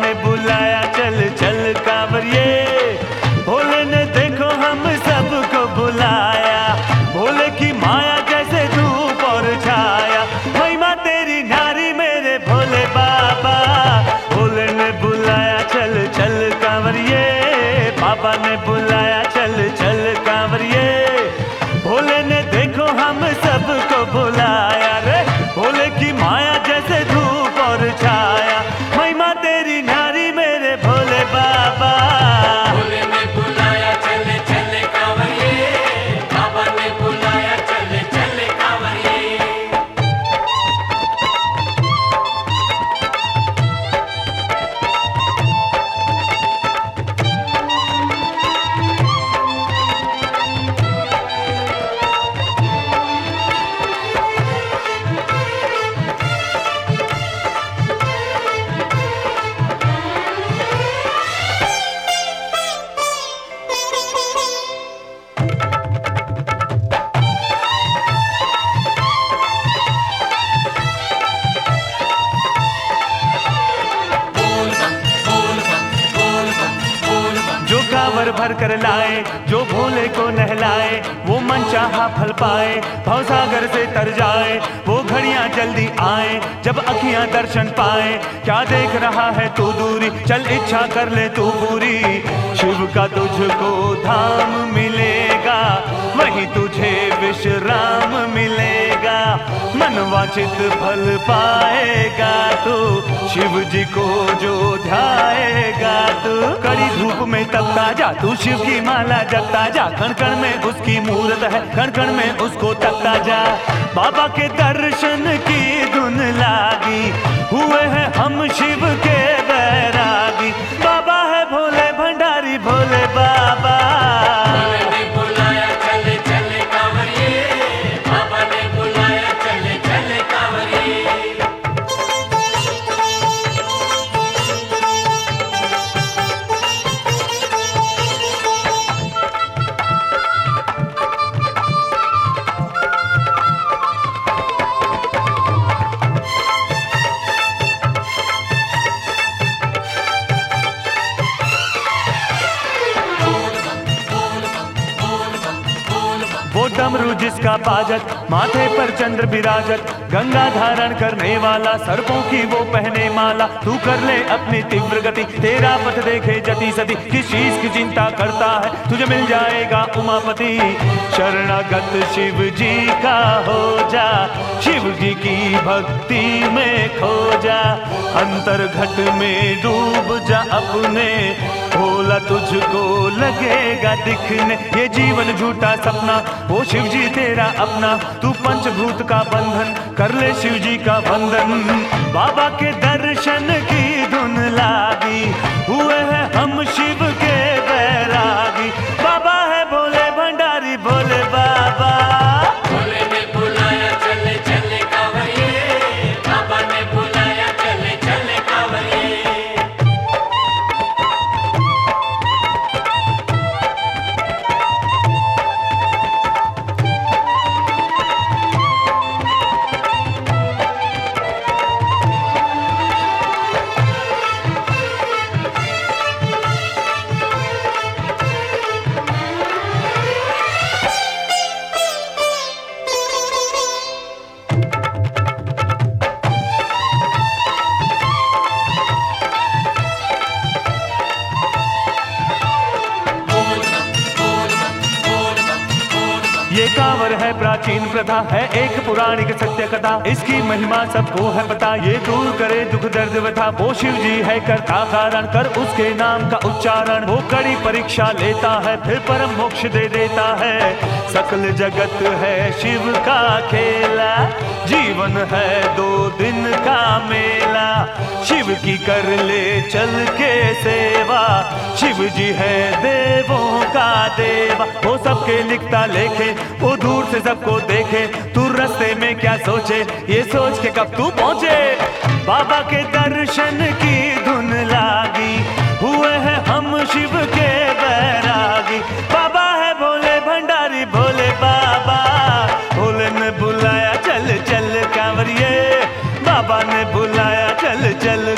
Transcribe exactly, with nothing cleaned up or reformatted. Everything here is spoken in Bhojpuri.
ने बुलाया चल चल कांवरिए, भोले ने देखो हम सबको बुलाया। भोले की माया जैसे धूप और छाया, महिमा तेरी न्यारी मेरे भोले बाबा। भोले ने बुलाया चल चल कांवरिए, बाबा ने बुलाया चल चल कांवरिए, भोले ने देखो हम सबको बुलाया रे। भोले की माया जैसे धूप और छाया, महिमा तेरी न्यारी मेरे भोले बाबा। भोले ने बुलाया चले चले कांवरिए, बाबा ने बुलाया चले चले कांवरिए। कांवर भर कर लाए जो भोले को नहलाए, वो मन चाहा फल पाए, भवसागर से तर जाए। वो घड़ियां जल्दी आए जब अखियां दर्शन पाए। क्या देख रहा है तू दूरी, चल इच्छा कर ले तू पूरी। शिव का तुझको धाम मिलेगा, वहीं तुझे विश्राम मिलेगा। मनवांचित फल पाएगा तू, शिव जी को जो ध्याएगा तू। कड़ी धूप में तपता जा तू, शिव की माला जपता जा। कण कण में उसकी मूरत है, कण कण में उसको तकता जा। बाबा के दर्शन की धुन लागी, हुए हैं हम शिव के बैरागी। बाबा है भोले भंडारी भोले बाबा। भोले ने बुलाया चले चले कांवरिए, बाबा ने बुलाया चले चले कांवरिए। वो डमरू जिसका बाजत, माथे पर चंद्र विराजत, गंगा धारण करने वाला, सर्पों की वो पहने माला। तू कर ले अपनी तीव्र गति, तेरा पथ देखे जति सती। किस चीज की चिंता करता है, तुझे मिल जाएगा उमापति। शरणागत शिव जी का हो जा, शिव जी की भक्ति में खो जा। अंतर घट में डूब जा अपने, भोला तुझको लगेगा दिखने। ये जीवन झूठा सपना, वो शिव जी तेरा अपना। तू पंचभूत का बंधन कर ले शिव जी का वंदन। बाबा के दर्शन की धुन लागी, हुए हैं हम शिव के बैरागी। बाबा है भोले भंडारी भोले बाबा। भोले ने बुलाया चले चले कांवरिए, बाबा ने बुलाया चले चले कांवरिए। ये कांवर है प्राचीन प्रथा, है एक पुराणिक सत्य कथा। इसकी महिमा सबको है पता, ये दूर करे दुख दर्द व्यथा। वो शिव जी है करता कारण, कर उसके नाम का उच्चारण। वो कड़ी परीक्षा लेता है, फिर परम मोक्ष दे देता है। सकल जगत है शिव का खेला, जीवन है दो दिन का मेला। शिव की कर ले चल के सेवा, शिव जी है देवों का देवा। वो सबके लिखता लेखे, वो दूर से सबको देखे। तू रास्ते में क्या सोचे, ये सोच के कब तू पहुंचे। बाबा के दर्शन की धुन लागी, हुए हैं हम शिव के बैरागी। बाबा है भोले भंडारी भोले बाबा। भोले ने बुलाया चल चल कांवरिए, बाबा ने बुलाया चल चल